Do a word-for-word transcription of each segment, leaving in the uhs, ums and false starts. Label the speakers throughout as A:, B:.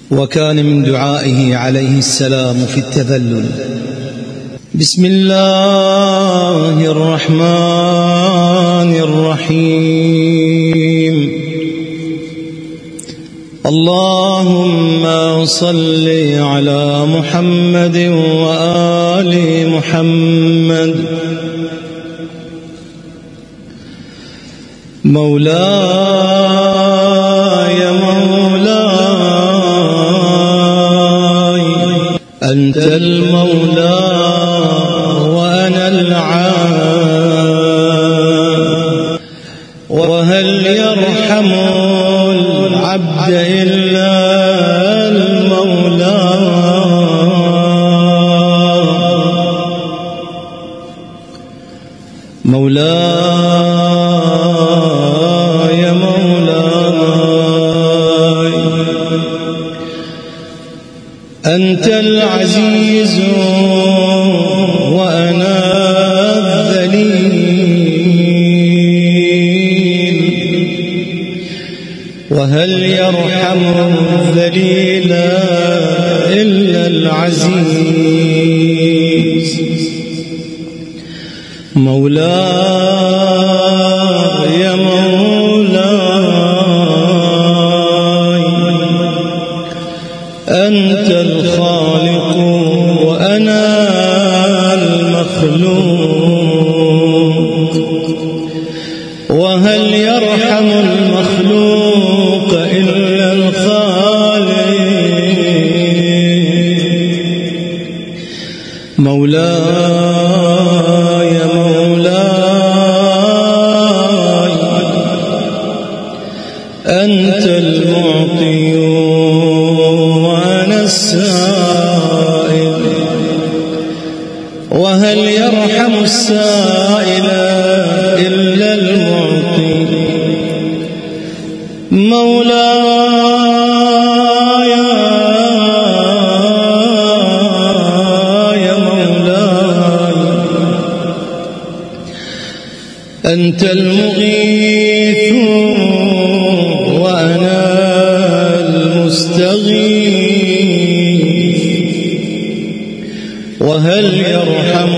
A: وكان من دعائه عليه السلام في التذلل: بسم الله الرحمن الرحيم، اللهم صل على محمد وآل محمد. مولاي مولاي أنت المولى وأنا العبد، وهل يرحم العبد إلا المولى. مولاي مولاي أنت العزيز وأنا الذليل، وهل يرحم الذليل إلا العزيز. مولاي مولاي أنت الخالق وأنا المخلوق، وهل يرحم المخلوق إلا الخالق. مولاي مولاي أنت المعطي وأنا السائل، وهل يرحم السائل إلا المعطي. مولاي مولاي أنت المغيث وأنا المستغيث، وهل يرحم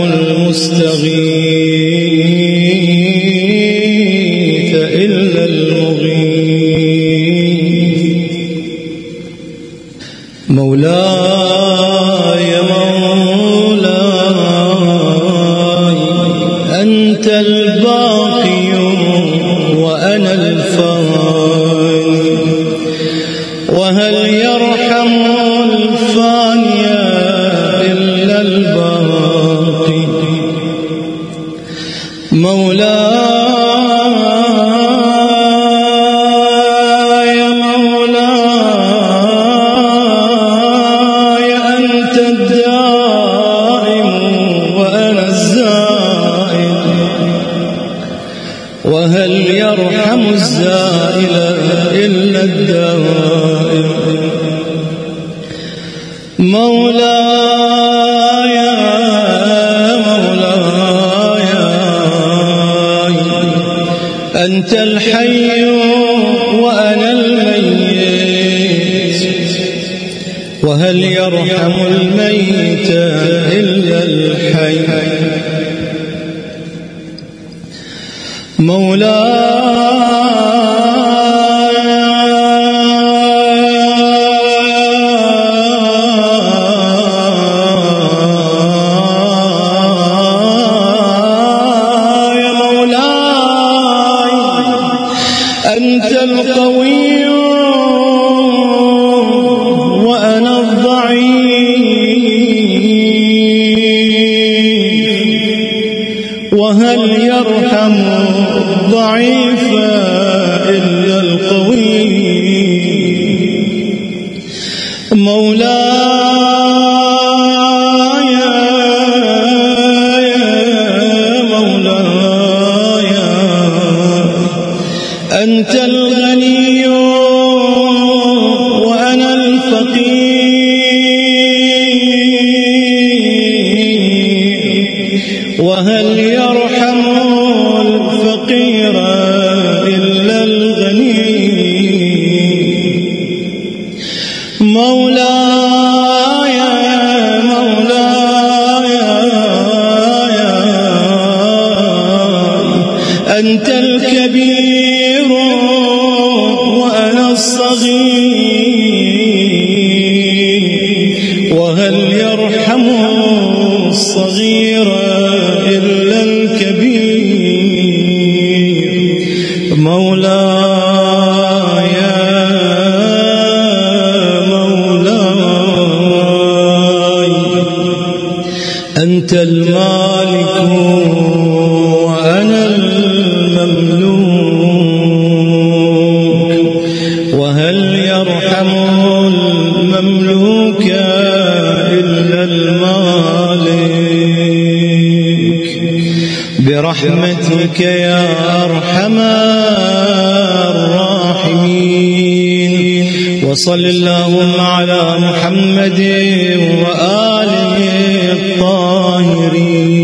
A: المستغيث إلا المغيث. مولاي مولاي أنت الباقي وأنا الفاني، وهل يرحم الفاني إلا الباقي. مولاي مولاي أنت الدائم وأنا الزائل، وهل يرحم الزائل إلا الدائم. مولاي مولاي أنت الحي وأنا الميت، وهل يرحم الميت إلا الحي. مولاي مولاي أنت القوي وأنا الضعيف، وهل يرحم الضعيف إلا القوي. مولاي مولاي أنت الغني وأنا الفقير، وهل يرحم الفقير إلا الغني. مولاي مولاي أنت الكبير وأنا الصغير، وهل يرحم الصغير إلا الكبير. مولاي مولاي أنت المالك وأنا المملوك، وهل يرحم المملوك إلا المالك. برحمتك يا أرحم الراحمين، وصل اللهم على محمد وآله الطاهرين.